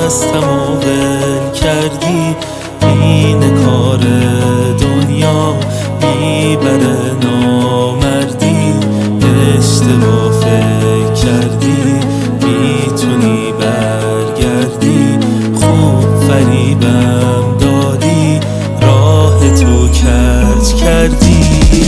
دستم و ول کردی. این کار دنیا میبره نامردی. اشتباه فکر کردی میتونی برگردی. خوب فریبم دادی راه تو کج کردی.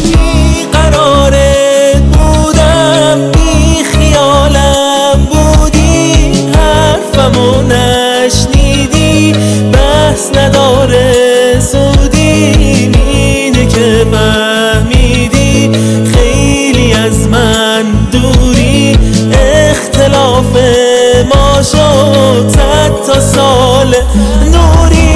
بیقرارت بودم بی خیالم بودی. حرفمو نشنیدی بس نداره سودی. اینه که فهمیدی خیلی از من دوری. اختلاف ما شد 100 تا سال نوری.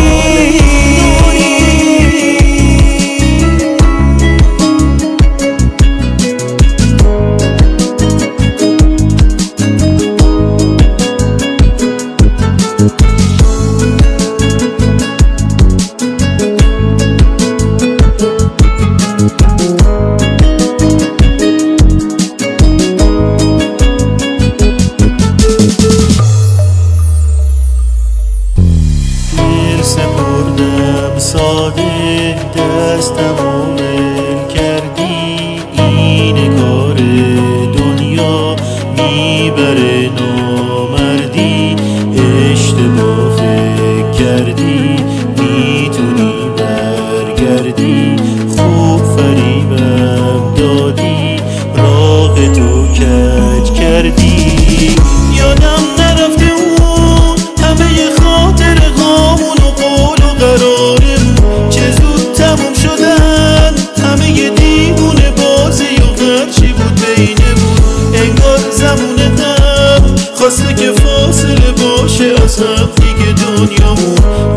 سپردم ساده دستم ول کردی. این کار دنیا میبره نامردی. اشتباه فکر کردی میتونی برگردی. خوب فریبم دادی راه تو کج کردی. یادم نرفته اون همه خاطر غامون و قول و قرارم چه زود تموم شدن. همه دیوونه بازی و هرچی بود بینمون. انگار زمون قبل خواسته که فاصله باشه از هم دیگه دنیامون.